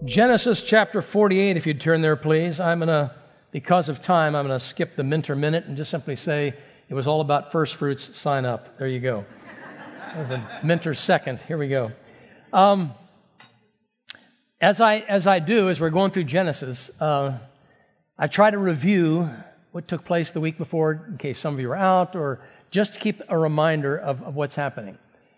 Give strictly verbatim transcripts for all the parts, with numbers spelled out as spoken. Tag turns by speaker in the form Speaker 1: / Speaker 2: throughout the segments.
Speaker 1: Genesis chapter forty-eight, if you'd turn there, please. I'm going to, because of time, I'm going to skip the Minter Minute and just simply say it was all about first fruits, sign up. There you go. The Minter Second, here we go. Um, as I as I do, as we're going through Genesis, uh, I try to review what took place the week before, in case some of you were out, or just to keep a reminder of, of what's happening.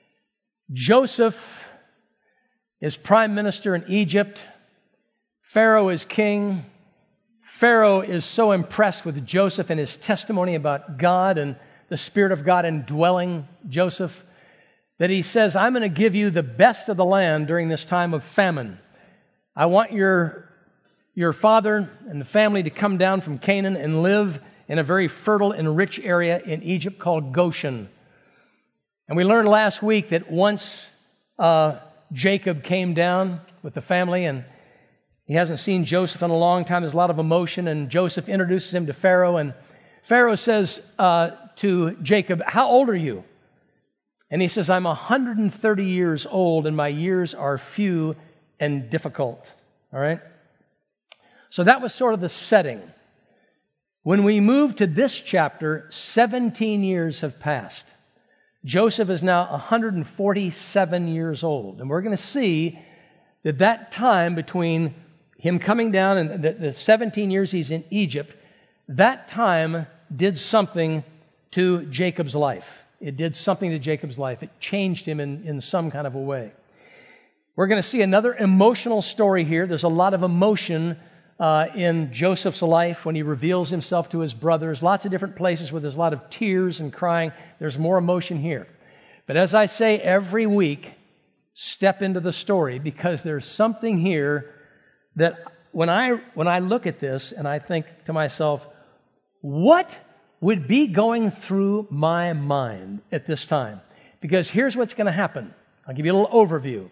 Speaker 1: Joseph is prime minister in Egypt. Pharaoh is king. Pharaoh is so impressed with Joseph and his testimony about God and the Spirit of God indwelling Joseph that he says, I'm going to give you the best of the land during this time of famine. I want your, your father and the family to come down from Canaan and live in a very fertile and rich area in Egypt called Goshen. And we learned last week that once uh, Jacob came down with the family and he hasn't seen Joseph in a long time. There's a lot of emotion, and Joseph introduces him to Pharaoh, and Pharaoh says uh, to Jacob, how old are you? And he says, I'm one hundred thirty years old, and my years are few and difficult. All right? So that was sort of the setting. When we move to this chapter, seventeen years have passed. Joseph is now one hundred forty-seven years old, and we're going to see that that time between him coming down and the, the seventeen years he's in Egypt, that time did something to Jacob's life. It did something to Jacob's life. It changed him in, in some kind of a way. We're going to see another emotional story here. There's a lot of emotion uh, in Joseph's life when he reveals himself to his brothers. Lots of different places where there's a lot of tears and crying. There's more emotion here. But as I say every week, step into the story, because there's something here that when I when I look at this and I think to myself, what would be going through my mind at this time? Because here's what's going to happen. I'll give you a little overview.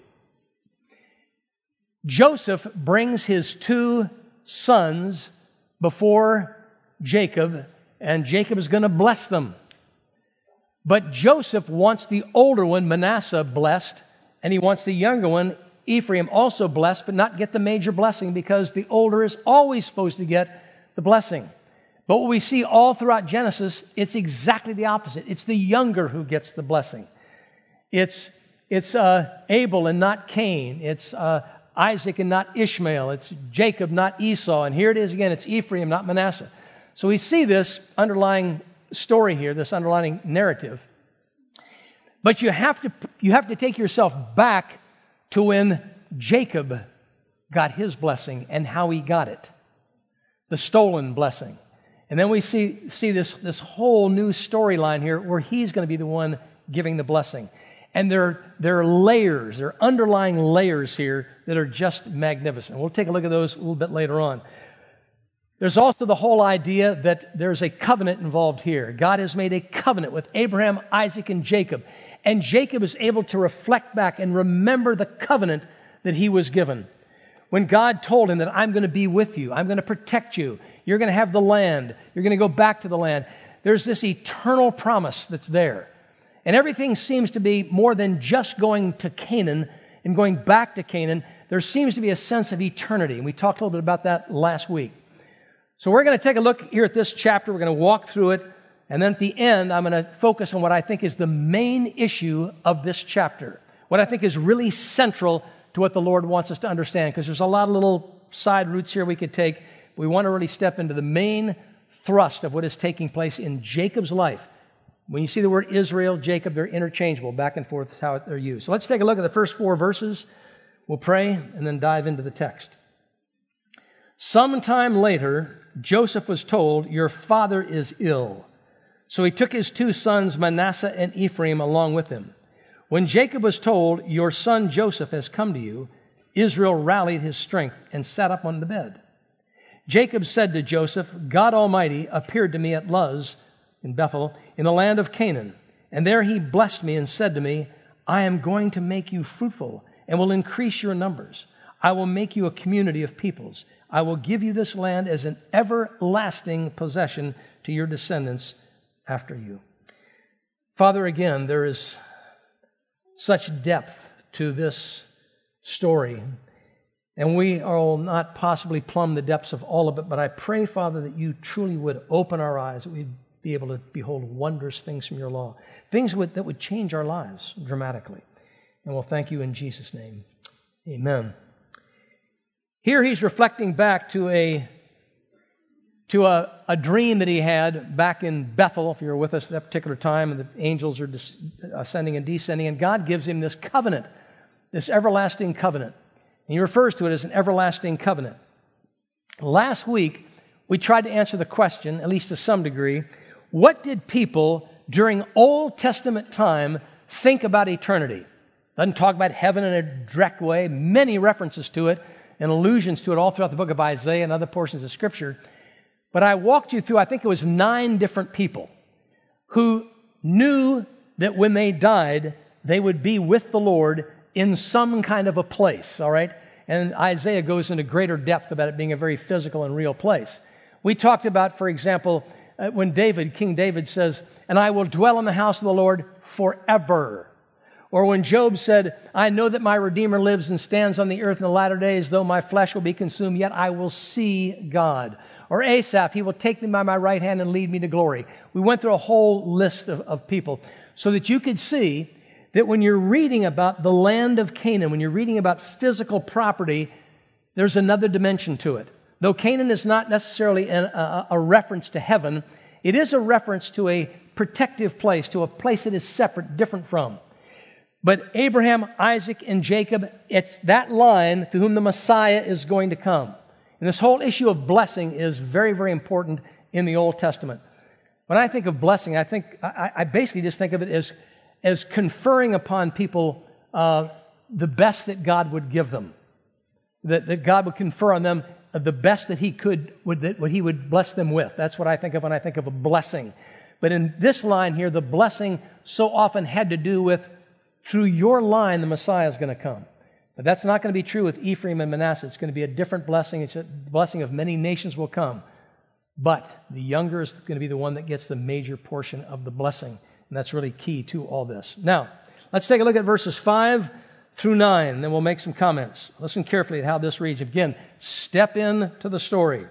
Speaker 1: Joseph brings his two sons before Jacob, and Jacob is going to bless them. But Joseph wants the older one, Manasseh, blessed, and he wants the younger one, Ephraim, also blessed, but not get the major blessing, because the older is always supposed to get the blessing. But what we see all throughout Genesis, it's exactly the opposite. It's the younger who gets the blessing. It's, it's uh, Abel and not Cain. It's uh, Isaac and not Ishmael. It's Jacob, not Esau. And here it is again. It's Ephraim, not Manasseh. So we see this underlying story here, this underlying narrative. But you have to you have to take yourself back to when Jacob got his blessing and how he got it. The stolen blessing. And then we see, see this, this whole new storyline here where he's going to be the one giving the blessing. And there, there are layers, there are underlying layers here that are just magnificent. We'll take a look at those a little bit later on. There's also the whole idea that there's a covenant involved here. God has made a covenant with Abraham, Isaac, and Jacob. And Jacob is able to reflect back and remember the covenant that he was given. When God told him that I'm going to be with you, I'm going to protect you, you're going to have the land, you're going to go back to the land. There's this eternal promise that's there. And everything seems to be more than just going to Canaan and going back to Canaan. There seems to be a sense of eternity. And we talked a little bit about that last week. So we're going to take a look here at this chapter. We're going to walk through it. And then at the end, I'm going to focus on what I think is the main issue of this chapter. What I think is really central to what the Lord wants us to understand. Because there's a lot of little side routes here we could take. We want to really step into the main thrust of what is taking place in Jacob's life. When you see the word Israel, Jacob, they're interchangeable. Back and forth is how they're used. So let's take a look at the first four verses. We'll pray and then dive into the text. Sometime later, Joseph was told, your father is ill. So he took his two sons, Manasseh and Ephraim, along with him. When Jacob was told, your son Joseph has come to you, Israel rallied his strength and sat up on the bed. Jacob said to Joseph, God Almighty appeared to me at Luz in Bethel, in the land of Canaan. And there he blessed me and said to me, I am going to make you fruitful and will increase your numbers. I will make you a community of peoples. I will give you this land as an everlasting possession to your descendants after you. Father, again, there is such depth to this story. And we will not possibly plumb the depths of all of it, but I pray, Father, that you truly would open our eyes, that we'd be able to behold wondrous things from your law, things would, that would change our lives dramatically. And we'll thank you in Jesus' name. Amen. Here he's reflecting back to a to a, a dream that he had back in Bethel, if you were with us at that particular time, and the angels are des- ascending and descending, and God gives him this covenant, this everlasting covenant. And he refers to it as an everlasting covenant. Last week, we tried to answer the question, at least to some degree, what did people during Old Testament time think about eternity? Doesn't talk about heaven in a direct way, many references to it and allusions to it all throughout the book of Isaiah and other portions of Scripture. But I walked you through, I think it was nine different people who knew that when they died, they would be with the Lord in some kind of a place, all right? And Isaiah goes into greater depth about it being a very physical and real place. We talked about, for example, uh, when David, King David says, "And I will dwell in the house of the Lord forever." Or when Job said, "I know that my Redeemer lives and stands on the earth in the latter days, though my flesh will be consumed, yet I will see God." Or Asaph, "He will take me by my right hand and lead me to glory." We went through a whole list of, of people so that you could see that when you're reading about the land of Canaan, when you're reading about physical property, there's another dimension to it. Though Canaan is not necessarily a, a, a reference to heaven, it is a reference to a protective place, to a place that is separate, different from. But Abraham, Isaac, and Jacob, it's that line to whom the Messiah is going to come. And this whole issue of blessing is very, very important in the Old Testament. When I think of blessing, I think I, I basically just think of it as, as conferring upon people uh, the best that God would give them. That, that God would confer on them the best that He could, would, that what He would bless them with. That's what I think of when I think of a blessing. But in this line here, the blessing so often had to do with, through your line, the Messiah is going to come. But that's not going to be true with Ephraim and Manasseh. It's going to be a different blessing. It's a blessing of many nations will come. But the younger is going to be the one that gets the major portion of the blessing. And that's really key to all this. Now, let's take a look at verses five through nine, then we'll make some comments. Listen carefully at how this reads. Again, step into the story.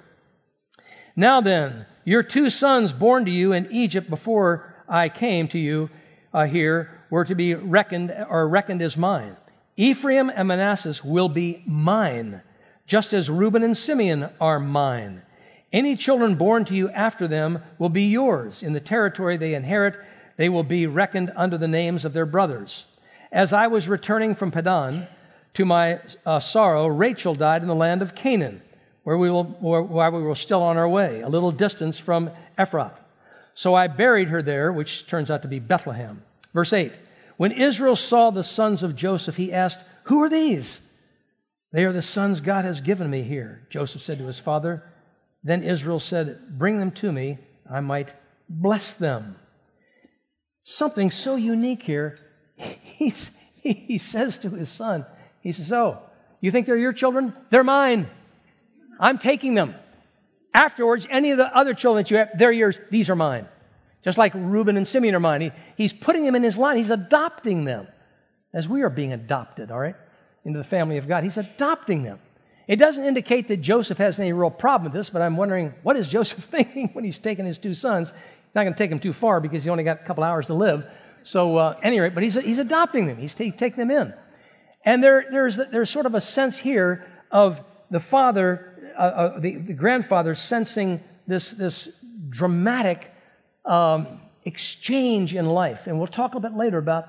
Speaker 1: "Now then, your two sons born to you in Egypt before I came to you uh, here were to be reckoned or reckoned as mine. Ephraim and Manasseh will be mine, just as Reuben and Simeon are mine. Any children born to you after them will be yours. In the territory they inherit, they will be reckoned under the names of their brothers. As I was returning from Padan, to my uh, sorrow, Rachel died in the land of Canaan, where we will, where, while we were still on our way, a little distance from Ephrath. So I buried her there," which turns out to be Bethlehem. Verse eight. "When Israel saw the sons of Joseph, he asked, 'Who are these?' 'They are the sons God has given me here,' Joseph said to his father. Then Israel said, 'Bring them to me, I might bless them.'" Something so unique here. He's, he says to his son, he says, "Oh, you think they're your children? They're mine. I'm taking them. Afterwards, any of the other children that you have, they're yours. These are mine. Just like Reuben and Simeon are mine." He, he's putting them in his line. He's adopting them as we are being adopted, all right, into the family of God. He's adopting them. It doesn't indicate that Joseph has any real problem with this, but I'm wondering, what is Joseph thinking when he's taking his two sons? Not going to take them too far because he only got a couple hours to live. So, uh, any rate, but he's, he's adopting them. He's t- taking them in. And there, there's, there's sort of a sense here of the father, uh, uh, the, the grandfather sensing this, this dramatic um, exchange in life. And we'll talk a little bit later about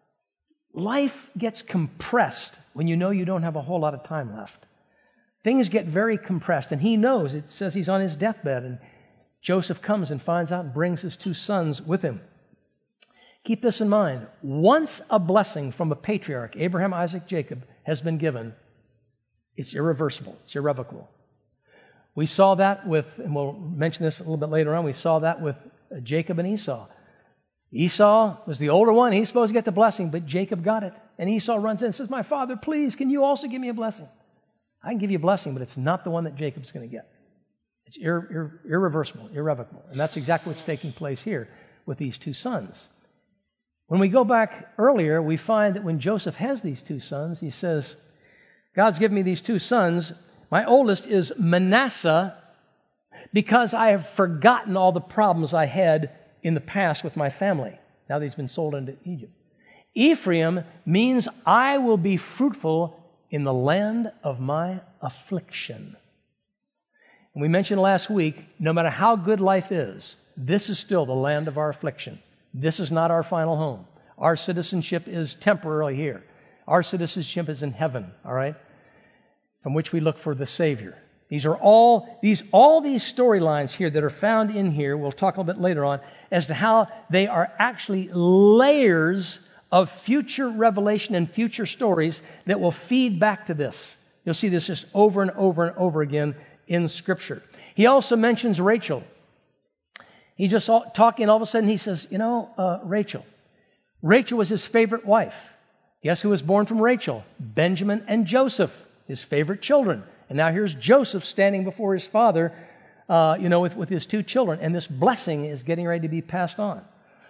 Speaker 1: life gets compressed when you know you don't have a whole lot of time left. Things get very compressed, and he knows. It says he's on his deathbed, and Joseph comes and finds out and brings his two sons with him. Keep this in mind. Once a blessing from a patriarch, Abraham, Isaac, Jacob, has been given, it's irreversible. It's irrevocable. We saw that with, and we'll mention this a little bit later on, we saw that with Jacob and Esau. Esau was the older one. He's supposed to get the blessing, but Jacob got it. And Esau runs in and says, "My father, please, can you also give me a blessing?" I can give you a blessing, but it's not the one that Jacob's going to get. It's ir- ir- irreversible, irrevocable. And that's exactly what's taking place here with these two sons. When we go back earlier, we find that when Joseph has these two sons, he says, God's given me these two sons. My oldest is Manasseh because I have forgotten all the problems I had in the past with my family, now that he's been sold into Egypt. Ephraim means I will be fruitful in the land of my affliction. And we mentioned last week, no matter how good life is, this is still the land of our affliction. This is not our final home. Our citizenship is temporarily here. Our citizenship is in heaven, all right, from which we look for the Savior. These are all these all these storylines here that are found in here, we'll talk a little bit later on, as to how they are actually layers of future revelation and future stories that will feed back to this. You'll see this just over and over and over again in Scripture. He also mentions Rachel. He's just all, talking, all of a sudden he says, you know, uh, Rachel. Rachel was his favorite wife. Guess who was born from Rachel? Benjamin and Joseph, his favorite children. And now here's Joseph standing before his father, uh, you know, with, with his two children. And this blessing is getting ready to be passed on.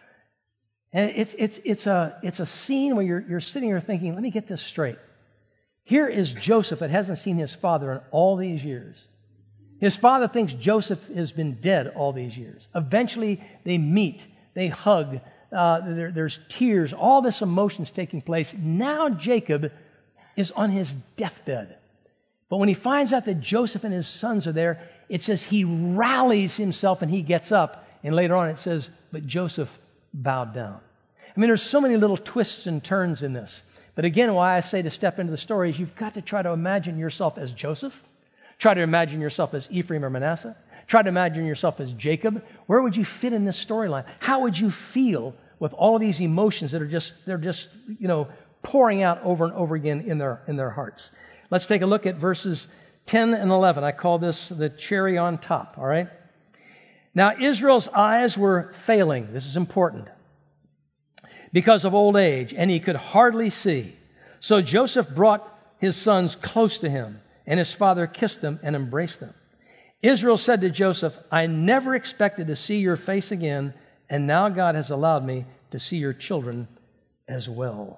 Speaker 1: And it's it's it's a it's a scene where you're you're sitting here thinking, let me get this straight. Here is Joseph that hasn't seen his father in all these years. His father thinks Joseph has been dead all these years. Eventually, they meet, they hug, uh, there, there's tears, all this emotion's taking place. Now Jacob is on his deathbed. But when he finds out that Joseph and his sons are there, it says he rallies himself and he gets up. And later on it says, but Joseph bowed down. I mean, there's so many little twists and turns in this. But again, why I say to step into the story is you've got to try to imagine yourself as Joseph. Try to imagine yourself as Ephraim or Manasseh. Try to imagine yourself as Jacob. Where would you fit in this storyline? How would you feel with all of these emotions that are just, they're just, you know, pouring out over and over again in their, in their hearts? Let's take a look at verses ten and eleven. I call this the cherry on top, all right? Now, Israel's eyes were failing. This is important. Because of old age, and he could hardly see. So Joseph brought his sons close to him, and his father kissed them and embraced them. Israel said to Joseph, I never expected to see your face again, and now God has allowed me to see your children as well.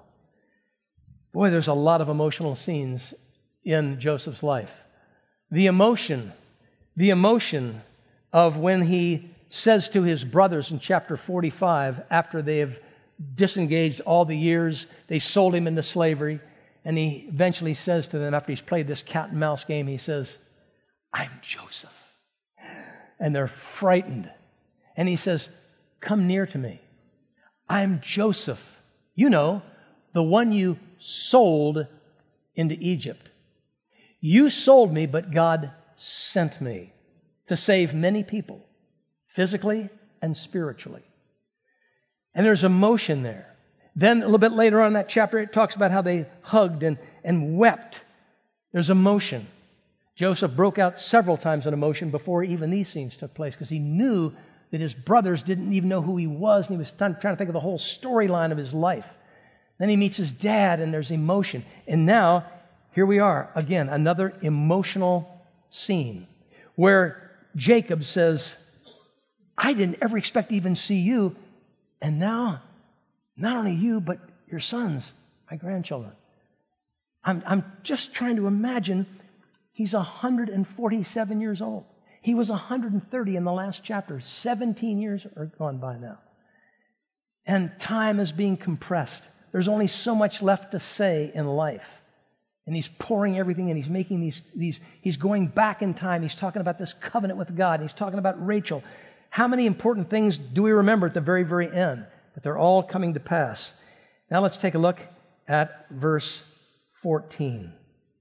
Speaker 1: Boy, there's a lot of emotional scenes in Joseph's life. The emotion, the emotion of when he says to his brothers in chapter forty-five, after they have disengaged all the years, they sold him into slavery, and he eventually says to them, after he's played this cat and mouse game, he says, I'm Joseph. And they're frightened. And he says, come near to me. I'm Joseph. You know, the one you sold into Egypt. You sold me, but God sent me to save many people, physically and spiritually. And there's emotion there. Then a little bit later on in that chapter, it talks about how they hugged and, and wept. There's emotion. Joseph broke out several times in emotion before even these scenes took place because he knew that his brothers didn't even know who he was, and he was trying to think of the whole storyline of his life. Then he meets his dad, and there's emotion. And now, here we are, again, another emotional scene where Jacob says, I didn't ever expect to even see you, and now, not only you, but your sons, my grandchildren. I'm, I'm just trying to imagine he's one hundred forty-seven years old. He was one hundred thirty in the last chapter. seventeen years are gone by now. And time is being compressed. There's only so much left to say in life. And he's pouring everything in. He's making these, these, he's going back in time. He's talking about this covenant with God. He's talking about Rachel. How many important things do we remember at the very, very end? But they're all coming to pass. Now let's take a look at verse fourteen.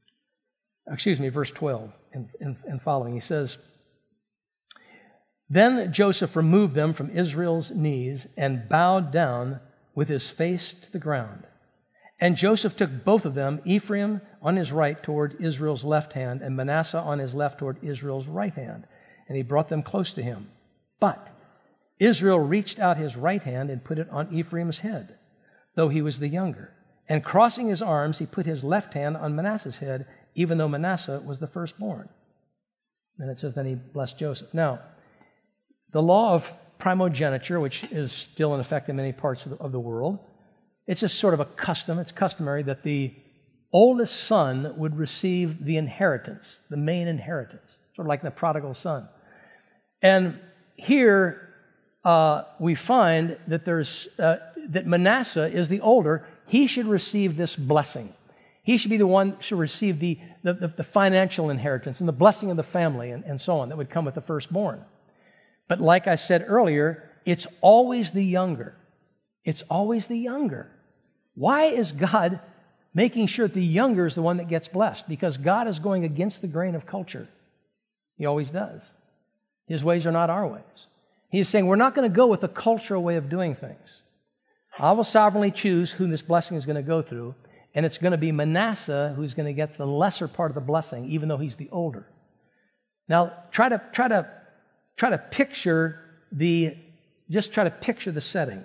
Speaker 1: Excuse me, verse twelve and, and, and following. He says, Then Joseph removed them from Israel's knees and bowed down with his face to the ground. And Joseph took both of them, Ephraim on his right toward Israel's left hand, and Manasseh on his left toward Israel's right hand, and he brought them close to him. But Israel reached out his right hand and put it on Ephraim's head, though he was the younger. And crossing his arms, he put his left hand on Manasseh's head, even though Manasseh was the firstborn. And it says, then he blessed Joseph. Now, the law of primogeniture, which is still in effect in many parts of the, of the world, it's just sort of a custom. It's customary that the oldest son would receive the inheritance, the main inheritance, sort of like the prodigal son. And here uh, we find that there's uh, that Manasseh is the older. He should receive this blessing. He should be the one who should receive the, the, the, the financial inheritance and the blessing of the family and, and so on that would come with the firstborn. But like I said earlier, it's always the younger. It's always the younger. Why is God making sure that the younger is the one that gets blessed? Because God is going against the grain of culture. He always does. His ways are not our ways. He is saying we're not going to go with the cultural way of doing things. I will sovereignly choose who this blessing is going to go through, and it's going to be Manasseh who's going to get the lesser part of the blessing, even though he's the older. Now, try to try to try to picture the just try to picture the setting.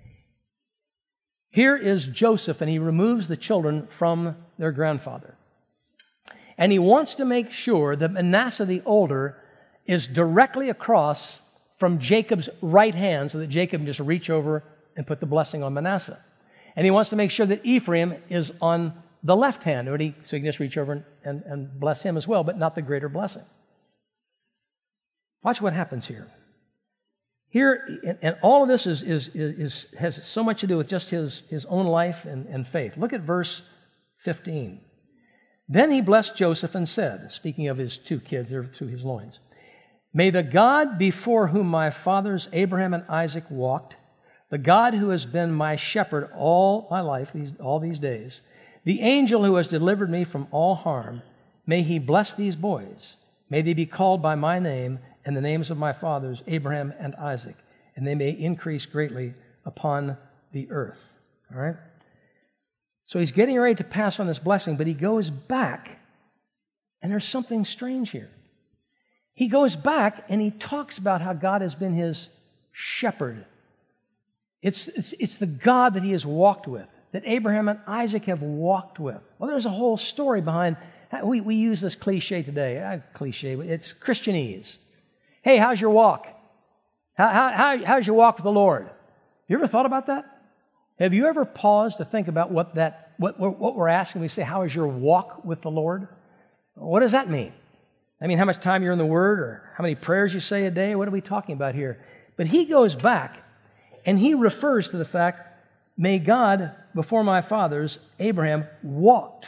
Speaker 1: Here is Joseph, and he removes the children from their grandfather. And he wants to make sure that Manasseh the older is directly across from Jacob's right hand so that Jacob can just reach over and put the blessing on Manasseh. And he wants to make sure that Ephraim is on the left hand, so he can just reach over and, and, and bless him as well, but not the greater blessing. Watch what happens here. Here, and, and all of this is, is, is, is, has so much to do with just his, his own life and, and faith. Look at verse fifteen. Then he blessed Joseph and said, speaking of his two kids, they're through his loins, "May the God before whom my fathers Abraham and Isaac walked, the God who has been my shepherd all my life, these, all these days, the angel who has delivered me from all harm, may he bless these boys. May they be called by my name and the names of my fathers, Abraham and Isaac, and they may increase greatly upon the earth." All right? So he's getting ready to pass on this blessing, but he goes back, and there's something strange here. He goes back, and he talks about how God has been his shepherd. It's, it's, it's the God that he has walked with, that Abraham and Isaac have walked with. Well, there's a whole story behind. We, we use this cliche today. Uh, cliche, it's Christianese. Hey, how's your walk? How, how, how, how's your walk with the Lord? You ever thought about that? Have you ever paused to think about what that what, what we're asking? We say, how is your walk with the Lord? What does that mean? I mean, how much time you're in the Word or how many prayers you say a day? What are we talking about here? But he goes back and he refers to the fact, may God, before my fathers, Abraham, walked.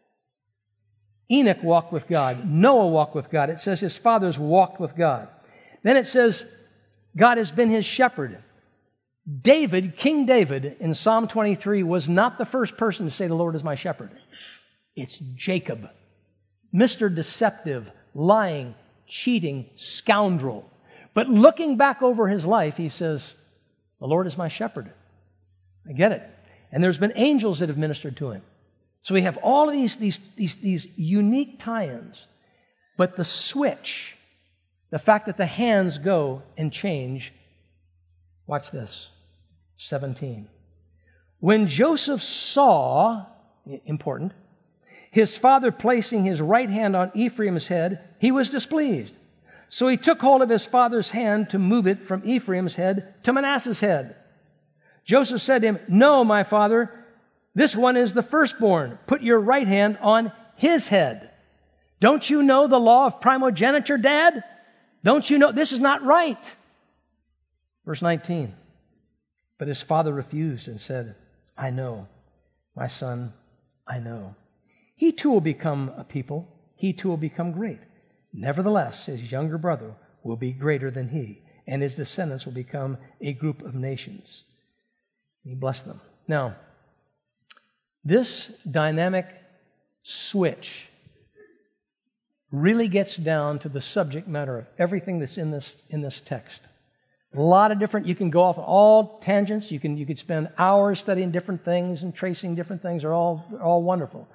Speaker 1: Enoch walked with God. Noah walked with God. It says his fathers walked with God. Then it says God has been his shepherd. David, King David, in Psalm twenty-three, was not the first person to say the Lord is my shepherd. It's Jacob. Mister Deceptive, lying, cheating, scoundrel. But looking back over his life, he says, the Lord is my shepherd. I get it. And there's been angels that have ministered to him. So we have all of these, these, these, these unique tie-ins. But the switch, the fact that the hands go and change, watch this, seventeen. When Joseph saw, important, his father placing his right hand on Ephraim's head, he was displeased. So he took hold of his father's hand to move it from Ephraim's head to Manasseh's head. Joseph said to him, "No, my father, this one is the firstborn. Put your right hand on his head." Don't you know the law of primogeniture, Dad? Don't you know this is not right? Verse nineteen. But his father refused and said, "I know, my son, I know. He too will become a people. He too will become great. Nevertheless, his younger brother will be greater than he, and his descendants will become a group of nations." He blessed them. Now, this dynamic switch really gets down to the subject matter of everything that's in this in this text. A lot of different, you can go off on all tangents. You can you could spend hours studying different things and tracing different things. Are all are all wonderful.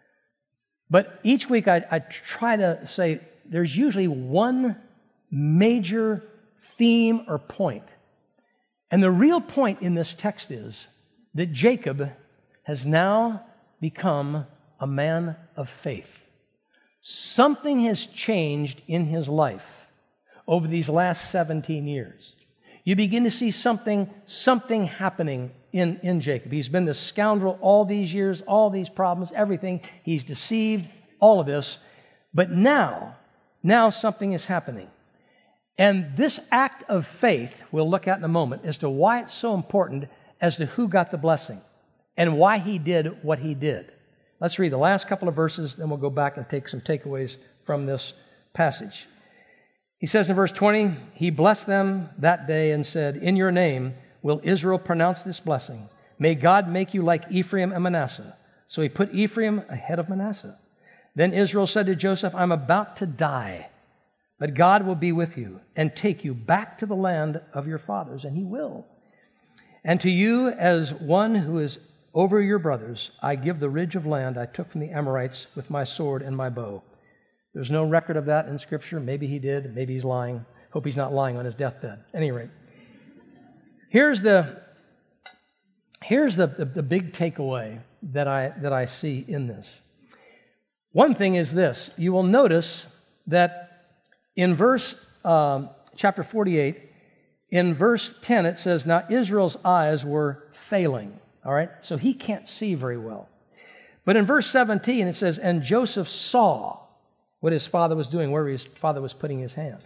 Speaker 1: But each week I, I try to say there's usually one major theme or point. And the real point in this text is that Jacob has now become a man of faith. Something has changed in his life over these last seventeen years. You begin to see something, something happening in, in Jacob. He's been this scoundrel all these years, all these problems, everything. He's deceived, all of this. But now, now something is happening. And this act of faith, we'll look at in a moment, as to why it's so important as to who got the blessing and why he did what he did. Let's read the last couple of verses, then we'll go back and take some takeaways from this passage. He says in verse twenty, he blessed them that day and said, in your name will Israel pronounce this blessing. May God make you like Ephraim and Manasseh. So he put Ephraim ahead of Manasseh. Then Israel said to Joseph, I'm about to die, but God will be with you and take you back to the land of your fathers, and he will. And to you, as one who is over your brothers, I give the ridge of land I took from the Amorites with my sword and my bow. There's no record of that in Scripture. Maybe he did. Maybe he's lying. Hope he's not lying on his deathbed. At any rate, here's the here's the, the, the big takeaway that I that I see in this. One thing is this. You will notice that in verse um, chapter forty-eight, in verse ten, it says, now Israel's eyes were failing. All right? So he can't see very well. But in verse seventeen, it says, and Joseph saw what his father was doing, where his father was putting his hands.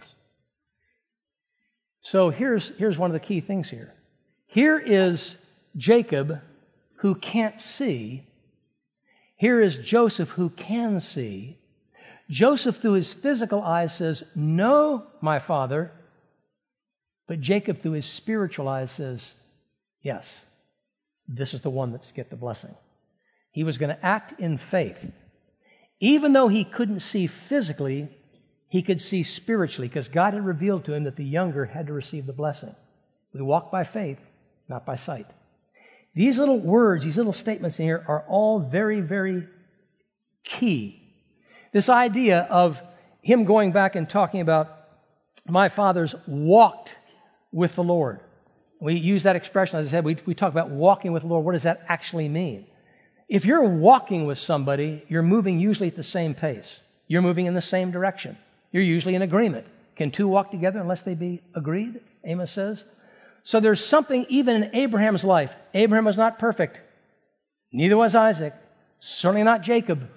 Speaker 1: So here's, here's one of the key things here. Here is Jacob who can't see. Here is Joseph who can see. Joseph, through his physical eyes, says, no, my father. But Jacob, through his spiritual eyes, says, yes, this is the one that's get the blessing. He was going to act in faith. Even though he couldn't see physically, he could see spiritually, because God had revealed to him that the younger had to receive the blessing. We walk by faith, not by sight. These little words, these little statements in here are all very, very key. This idea of him going back and talking about, my fathers walked with the Lord. We use that expression, as I said, we, we talk about walking with the Lord. What does that actually mean? If you're walking with somebody, you're moving usually at the same pace. You're moving in the same direction. You're usually in agreement. Can two walk together unless they be agreed? Amos says. So there's something even in Abraham's life. Abraham was not perfect. Neither was Isaac. Certainly not Jacob.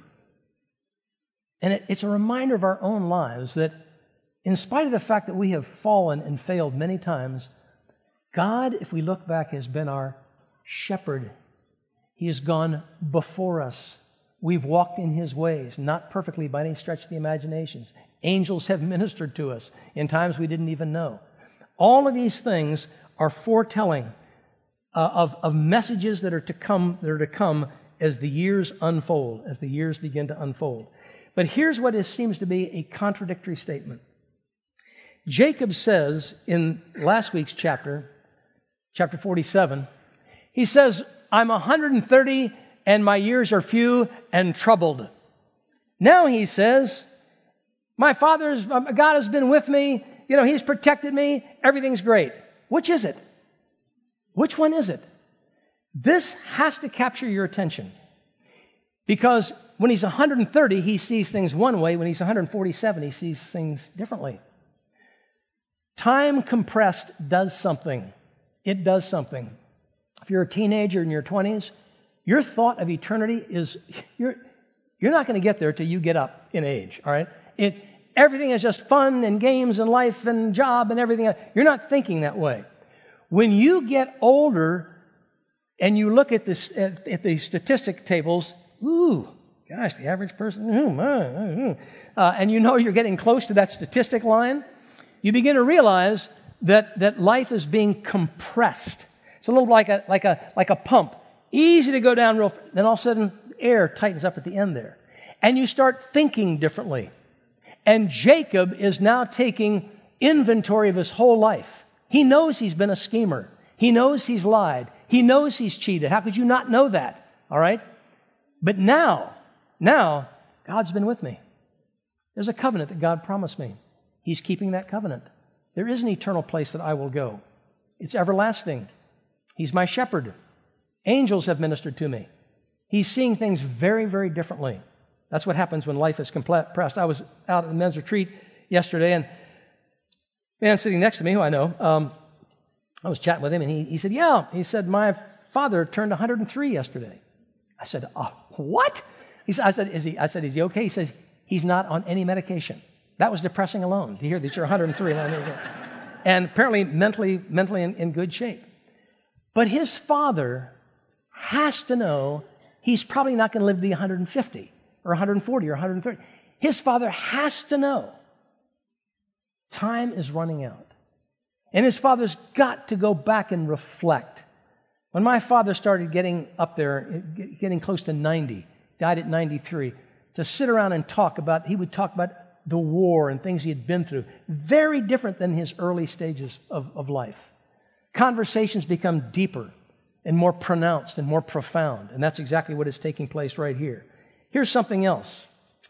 Speaker 1: And it, it's a reminder of our own lives that in spite of the fact that we have fallen and failed many times, God, if we look back, has been our shepherd. He has gone before us. We've walked in his ways, not perfectly by any stretch of the imaginations. Angels have ministered to us in times we didn't even know. All of these things are foretelling uh, of, of messages that are to come, that are to come as the years unfold, as the years begin to unfold. But here's what is, seems to be a contradictory statement. Jacob says in last week's chapter, chapter forty-seven, he says, I'm one hundred thirty and my years are few and troubled. Now he says, my father's, God has been with me. You know, he's protected me. Everything's great. Which is it? Which one is it? This has to capture your attention. Because when he's one hundred thirty, he sees things one way. When he's one hundred forty-seven, he sees things differently. Time compressed does something. It does something. If you're a teenager in your twenties, your thought of eternity is, you're, you're not going to get there till you get up in age, all right? It, everything is just fun and games and life and job and everything. You're not thinking that way. When you get older and you look at, this, at, at the statistic tables, ooh, gosh, the average person, ooh, my, uh, and you know you're getting close to that statistic line, you begin to realize that, that life is being compressed. It's a little like a like a like a pump, easy to go down real. Then all of a sudden, air tightens up at the end there, and you start thinking differently. And Jacob is now taking inventory of his whole life. He knows he's been a schemer. He knows he's lied. He knows he's cheated. How could you not know that? All right, but now, now God's been with me. There's a covenant that God promised me. He's keeping that covenant. There is an eternal place that I will go. It's everlasting. He's my shepherd. Angels have ministered to me. He's seeing things very, very differently. That's what happens when life is compressed. I was out at the men's retreat yesterday, and a man sitting next to me, who I know, um, I was chatting with him, and he, he said, yeah, he said, my father turned one hundred three yesterday. I said, oh, what? He said, I said, is he, I said, is he okay? He says, he's not on any medication. That was depressing alone, to hear that you're one hundred three. And apparently mentally, mentally in, in good shape. But his father has to know he's probably not going to live to be one hundred fifty or one hundred forty or one hundred thirty. His father has to know time is running out. And his father's got to go back and reflect. When my father started getting up there, getting close to ninety, died at ninety-three, to sit around and talk about, he would talk about the war and things he had been through. Very different than his early stages of, of life. Conversations become deeper and more pronounced and more profound. And that's exactly what is taking place right here. Here's something else.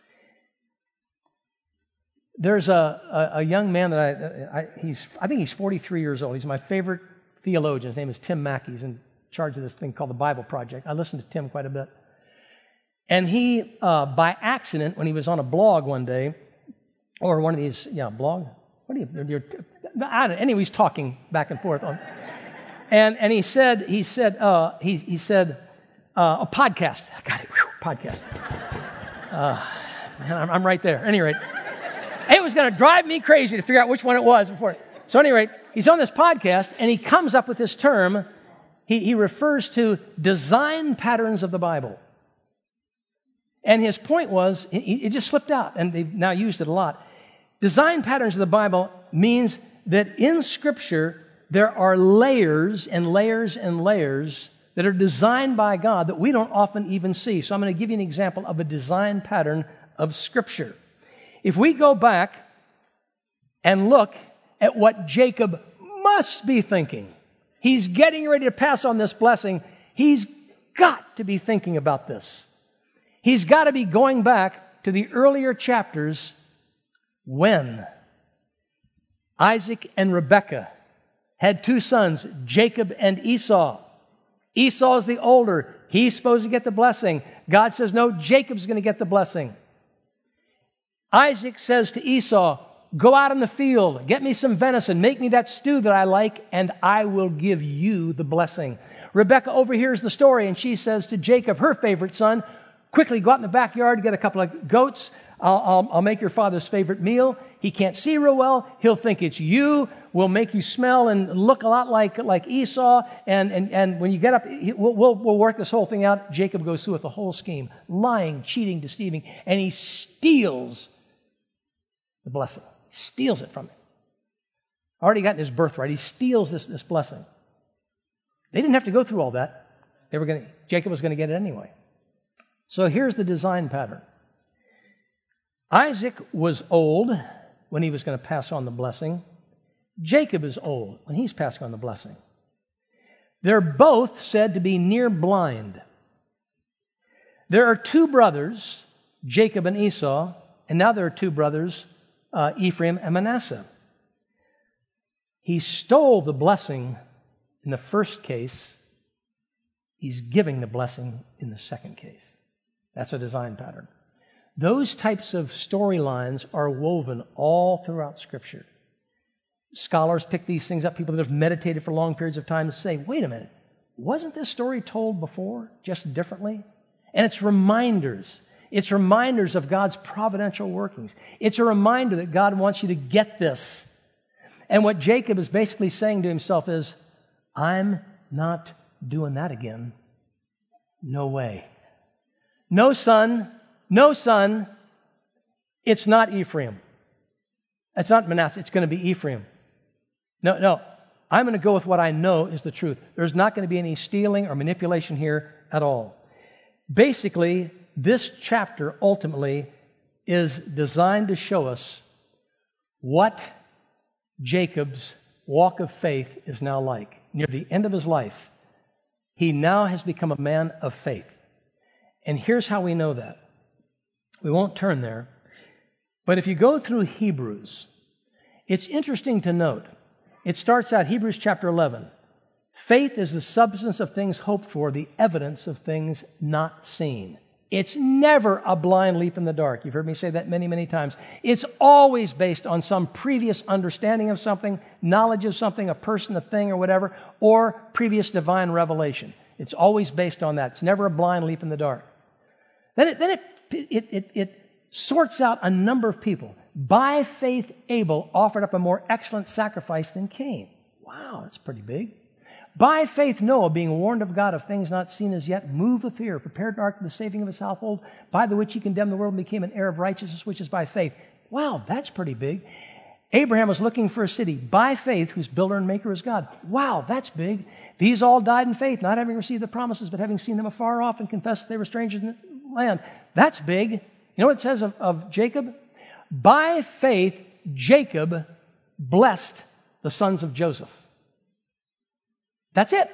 Speaker 1: There's a, a, a young man that I, I, he's, I think he's forty-three years old. He's my favorite theologian. His name is Tim Mackey. He's in charge of this thing called the Bible Project. I listen to Tim quite a bit. And he, uh, by accident, when he was on a blog one day, or one of these, yeah, blog? What do you, you're, I don't know. Anyway, he's talking back and forth. On, and and he said, he said, uh, he, he said, uh, a podcast. I got it, whew, podcast. Uh, man, I'm, I'm right there. At any rate, it was going to drive me crazy to figure out which one it was before. So at any rate, he's on this podcast, and he comes up with this term. He, he refers to design patterns of the Bible. And his point was, it, it just slipped out, and they've now used it a lot. Design patterns of the Bible means that in Scripture, there are layers and layers and layers that are designed by God that we don't often even see. So I'm going to give you an example of a design pattern of Scripture. If we go back and look at what Jacob must be thinking, he's getting ready to pass on this blessing. He's got to be thinking about this. He's got to be going back to the earlier chapters when Isaac and Rebekah had two sons, Jacob and Esau. Esau is the older. He's supposed to get the blessing. God says, no, Jacob's going to get the blessing. Isaac says to Esau, go out in the field, get me some venison, make me that stew that I like, and I will give you the blessing. Rebekah overhears the story, and she says to Jacob, her favorite son, quickly go out in the backyard, get a couple of goats. I'll, I'll, I'll make your father's favorite meal. He can't see real well. He'll think it's you. We'll make you smell and look a lot like, like Esau. And, and, and when you get up, we'll, we'll, we'll work this whole thing out. Jacob goes through with the whole scheme, lying, cheating, deceiving, and he steals the blessing. Steals it from him. Already gotten his birthright. He steals this, this blessing. They didn't have to go through all that. They were going to, Jacob was going to get it anyway. So here's the design pattern. Isaac was old when he was going to pass on the blessing. Jacob is old when he's passing on the blessing. They're both said to be near blind. There are two brothers, Jacob and Esau, and now there are two brothers, uh, Ephraim and Manasseh. He stole the blessing in the first case. He's giving the blessing in the second case. That's a design pattern. Those types of storylines are woven all throughout Scripture. Scholars pick these things up, people that have meditated for long periods of time, and say, wait a minute, wasn't this story told before, just differently? And it's reminders. It's reminders of God's providential workings. It's a reminder that God wants you to get this. And what Jacob is basically saying to himself is, I'm not doing that again. No way. No, son. No, son. It's not Ephraim. It's not Manasseh. It's going to be Ephraim. No, no. I'm going to go with what I know is the truth. There's not going to be any stealing or manipulation here at all. Basically, this chapter ultimately is designed to show us what Jacob's walk of faith is now like. Near the end of his life, he now has become a man of faith. And here's how we know that. We won't turn there. But if you go through Hebrews, it's interesting to note. It starts out, Hebrews chapter eleven. Faith is the substance of things hoped for, the evidence of things not seen. It's never a blind leap in the dark. You've heard me say that many, many times. It's always based on some previous understanding of something, knowledge of something, a person, a thing, or whatever, or previous divine revelation. It's always based on that. It's never a blind leap in the dark. Then it, then it, it, it, it sorts out a number of people. By faith, Abel offered up a more excellent sacrifice than Cain. Wow, that's pretty big. By faith, Noah, being warned of God of things not seen as yet, moved with fear, prepared an ark for the saving of his household, by the which he condemned the world and became an heir of righteousness, which is by faith. Wow, that's pretty big. Abraham was looking for a city by faith, whose builder and maker is God. Wow, that's big. These all died in faith, not having received the promises, but having seen them afar off and confessed that they were strangers in the land. That's big. You know what it says of, of Jacob? By faith, Jacob blessed the sons of Joseph. That's it.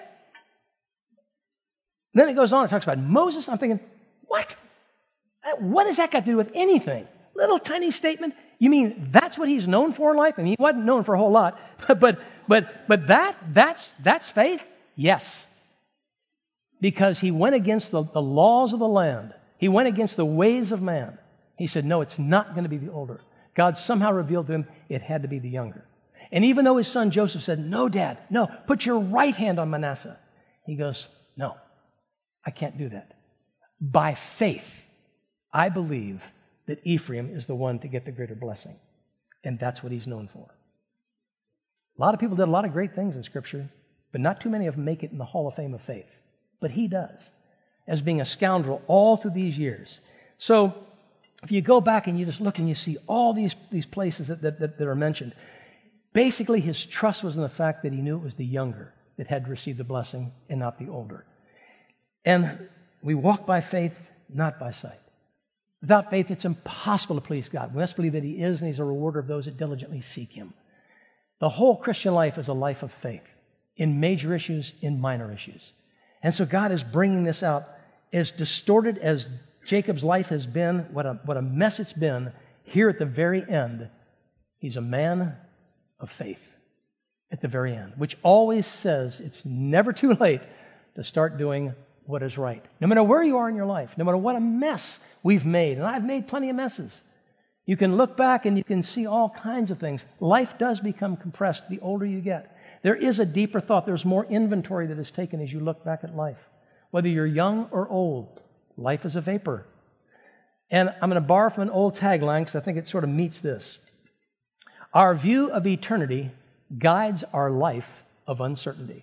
Speaker 1: Then it goes on and talks about Moses. I'm thinking, what? What does that got to do with anything? Little tiny statement. You mean that's what he's known for in life? I mean, he wasn't known for a whole lot, but but but but that that's that's faith. Yes, because he went against the, the laws of the land. He went against the ways of man. He said, no, it's not going to be the older. God somehow revealed to him it had to be the younger. And even though his son Joseph said, no, Dad, no, put your right hand on Manasseh. He goes, no, I can't do that. By faith, I believe that Ephraim is the one to get the greater blessing. And that's what he's known for. A lot of people did a lot of great things in Scripture, but not too many of them make it in the Hall of Fame of faith. But he does, as being a scoundrel all through these years. So if you go back and you just look and you see all these, these places that, that, that are mentioned, basically his trust was in the fact that he knew it was the younger that had received the blessing and not the older. And we walk by faith, not by sight. Without faith, it's impossible to please God. We must believe that he is, and he's a rewarder of those that diligently seek him. The whole Christian life is a life of faith, in major issues, in minor issues. And so God is bringing this out. As distorted as Jacob's life has been, what a, what a mess it's been, here at the very end, he's a man of faith at the very end, which always says it's never too late to start doing what is right. No matter where you are in your life, no matter what a mess we've made, and I've made plenty of messes, you can look back and you can see all kinds of things. Life does become compressed the older you get. There is a deeper thought. There's more inventory that is taken as you look back at life. Whether you're young or old, life is a vapor. And I'm going to borrow from an old tagline because I think it sort of meets this. Our view of eternity guides our life of uncertainty.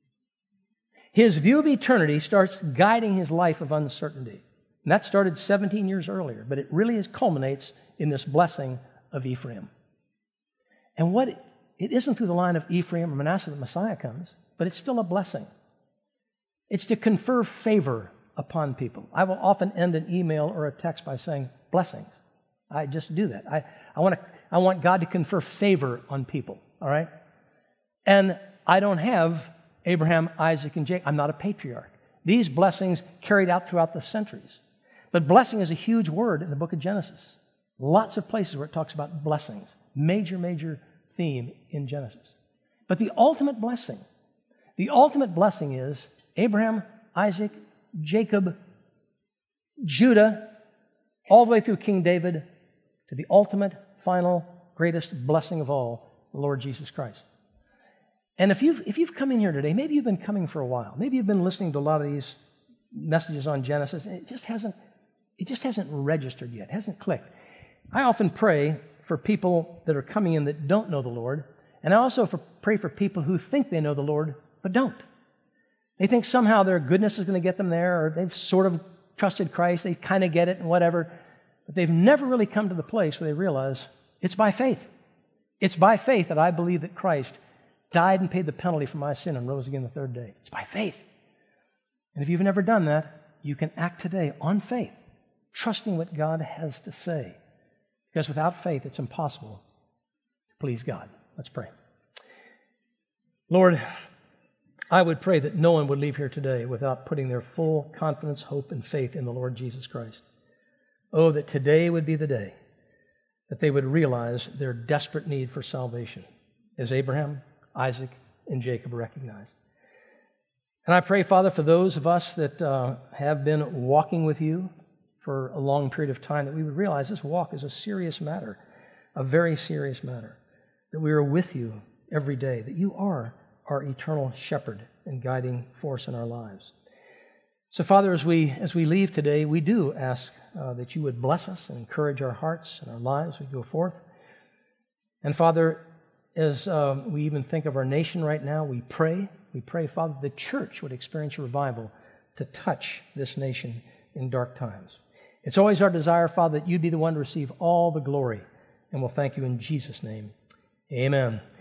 Speaker 1: His view of eternity starts guiding his life of uncertainty. And that started seventeen years earlier, but it really is, culminates in this blessing of Ephraim. And what it isn't through the line of Ephraim or Manasseh that Messiah comes, but it's still a blessing. It's to confer favor upon people. I will often end an email or a text by saying blessings. I just do that. I, I want to, I want God to confer favor on people, all right? And I don't have Abraham, Isaac, and Jacob. I'm not a patriarch. These blessings carried out throughout the centuries. But blessing is a huge word in the book of Genesis. Lots of places where it talks about blessings. Major, major theme in Genesis. But the ultimate blessing, the ultimate blessing is Abraham, Isaac, Jacob, Judah, all the way through King David, to the ultimate, final, greatest blessing of all, the Lord Jesus Christ. And if you've, if you've come in here today, maybe you've been coming for a while. Maybe you've been listening to a lot of these messages on Genesis, and it just hasn't, it just hasn't registered yet, hasn't clicked. I often pray for people that are coming in that don't know the Lord, and I also for, pray for people who think they know the Lord, but don't. They think somehow their goodness is going to get them there, or they've sort of trusted Christ, they kind of get it and whatever, but they've never really come to the place where they realize it's by faith. It's by faith that I believe that Christ died and paid the penalty for my sin and rose again the third day. It's by faith. And if you've never done that, you can act today on faith, trusting what God has to say. Because without faith, it's impossible to please God. Let's pray. Lord, I would pray that no one would leave here today without putting their full confidence, hope, and faith in the Lord Jesus Christ. Oh, that today would be the day that they would realize their desperate need for salvation, as Abraham, Isaac, and Jacob recognized. And I pray, Father, for those of us that uh, have been walking with you for a long period of time, that we would realize this walk is a serious matter, a very serious matter, that we are with you every day, that you are our eternal shepherd and guiding force in our lives. So, Father, as we as we leave today, we do ask uh, that you would bless us and encourage our hearts and our lives as we go forth. And, Father, as uh, we even think of our nation right now, we pray, we pray, Father, the church would experience a revival to touch this nation in dark times. It's always our desire, Father, that you'd be the one to receive all the glory. And we'll thank you in Jesus' name. Amen.